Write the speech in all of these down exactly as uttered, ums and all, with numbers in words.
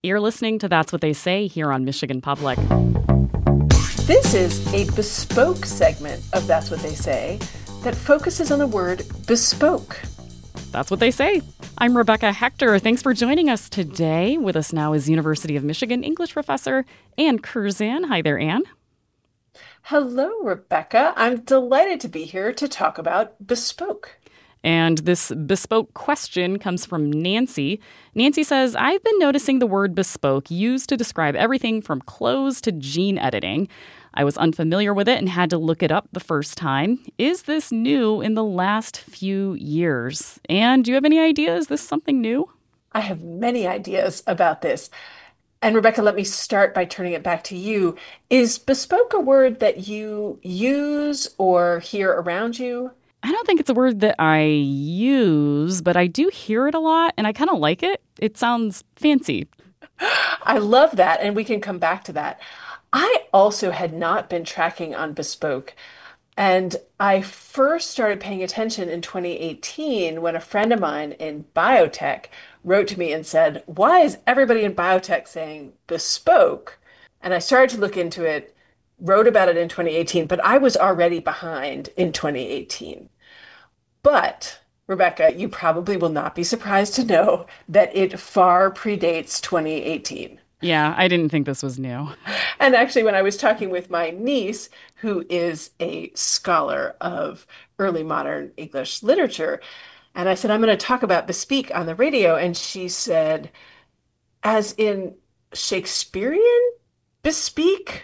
You're listening to That's What They Say here on Michigan Public. This is a bespoke segment of That's What They Say that focuses on the word bespoke. That's what they say. I'm Rebecca Hector. Thanks for joining us today. With us now is University of Michigan English professor Ann Curzan. Hi there, Ann. Hello, Rebecca. I'm delighted to be here to talk about bespoke. And this bespoke question comes from Nancy. Nancy says, I've been noticing the word bespoke used to describe everything from clothes to gene editing. I was unfamiliar with it and had to look it up the first time. Is this new in the last few years? And do you have any idea? Is this something new? I have many ideas about this. And Rebecca, let me start by turning it back to you. Is bespoke a word that you use or hear around you? I don't think it's a word that I use, but I do hear it a lot, and I kind of like it. It sounds fancy. I love that, and we can come back to that. I also had not been tracking on bespoke, and I first started paying attention in twenty eighteen when a friend of mine in biotech wrote to me and said, why is everybody in biotech saying bespoke? And I started to look into it, wrote about it in twenty eighteen, but I was already behind in twenty eighteen. But, Rebecca, you probably will not be surprised to know that it far predates twenty eighteen. Yeah, I didn't think this was new. And actually, when I was talking with my niece, who is a scholar of early modern English literature, and I said, I'm going to talk about bespeak on the radio, and she said, as in Shakespearean bespeak?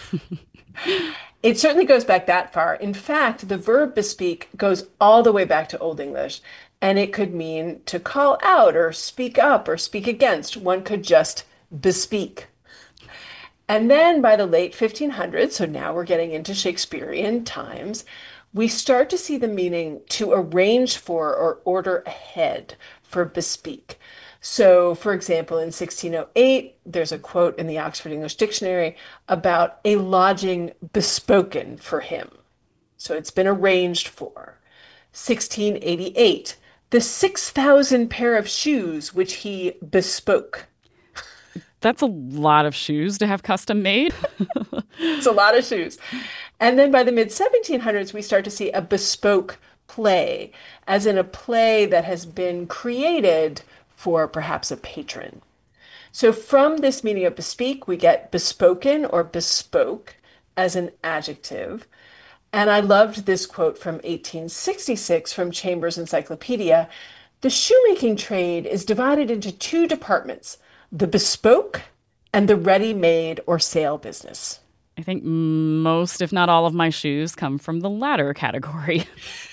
It certainly goes back that far. In fact, the verb bespeak goes all the way back to Old English, and it could mean to call out or speak up or speak against. One could just bespeak. And then by the late fifteen hundreds, so now we're getting into Shakespearean times, we start to see the meaning to arrange for or order ahead for bespeak. So, for example, in sixteen oh eight, there's a quote in the Oxford English Dictionary about a lodging bespoken for him. So it's been arranged for. sixteen eighty-eight, the six thousand pair of shoes which he bespoke. That's a lot of shoes to have custom made. It's a lot of shoes. And then by the mid seventeen hundreds, we start to see a bespoke play, as in a play that has been created for perhaps a patron. So from this meaning of bespeak, we get bespoken or bespoke as an adjective. And I loved this quote from eighteen sixty-six from Chambers' Encyclopedia. The shoemaking trade is divided into two departments, the bespoke and the ready-made or sale business. I think most, if not all, of my shoes come from the latter category.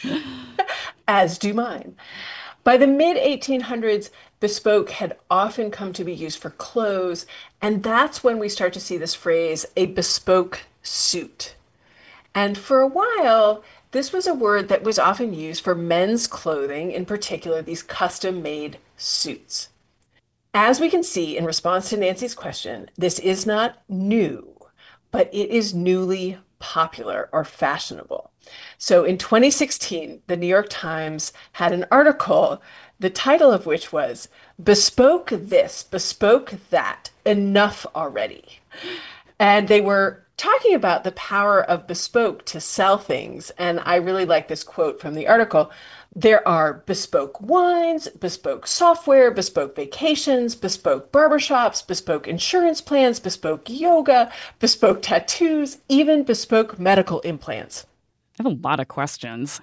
As do mine. By the mid eighteen hundreds, bespoke had often come to be used for clothes, and that's when we start to see this phrase, a bespoke suit. And for a while, this was a word that was often used for men's clothing, in particular these custom-made suits. As we can see in response to Nancy's question, this is not new, but it is newly popular or fashionable. So in twenty sixteen, the New York Times had an article, the title of which was, Bespoke This, Bespoke That, Enough Already. And they were talking about the power of bespoke to sell things. And I really like this quote from the article. There are bespoke wines, bespoke software, bespoke vacations, bespoke barbershops, bespoke insurance plans, bespoke yoga, bespoke tattoos, even bespoke medical implants. I have a lot of questions.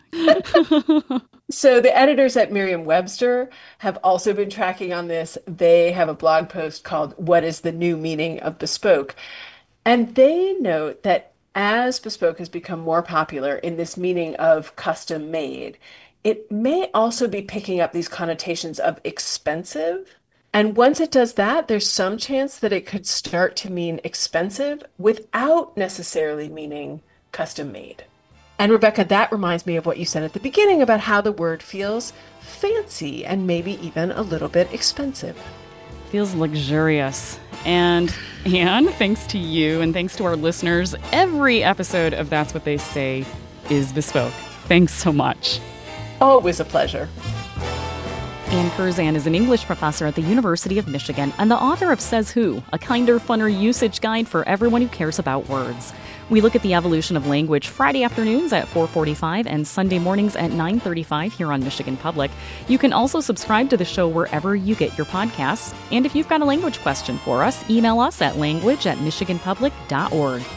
So the editors at Merriam-Webster have also been tracking on this. They have a blog post called What is the New Meaning of Bespoke? And they note that as bespoke has become more popular in this meaning of custom made, it may also be picking up these connotations of expensive. And once it does that, there's some chance that it could start to mean expensive without necessarily meaning custom made. And Rebecca, that reminds me of what you said at the beginning about how the word feels fancy and maybe even a little bit expensive. Feels luxurious. And Ann, thanks to you and thanks to our listeners, every episode of That's What They Say is bespoke. Thanks so much. Always a pleasure. Ann Curzan is an English professor at the University of Michigan and the author of Says Who, a kinder, funner usage guide for everyone who cares about words. We look at the evolution of language Friday afternoons at four forty-five and Sunday mornings at nine thirty-five here on Michigan Public. You can also subscribe to the show wherever you get your podcasts. And if you've got a language question for us, email us at language at michigan public dot org.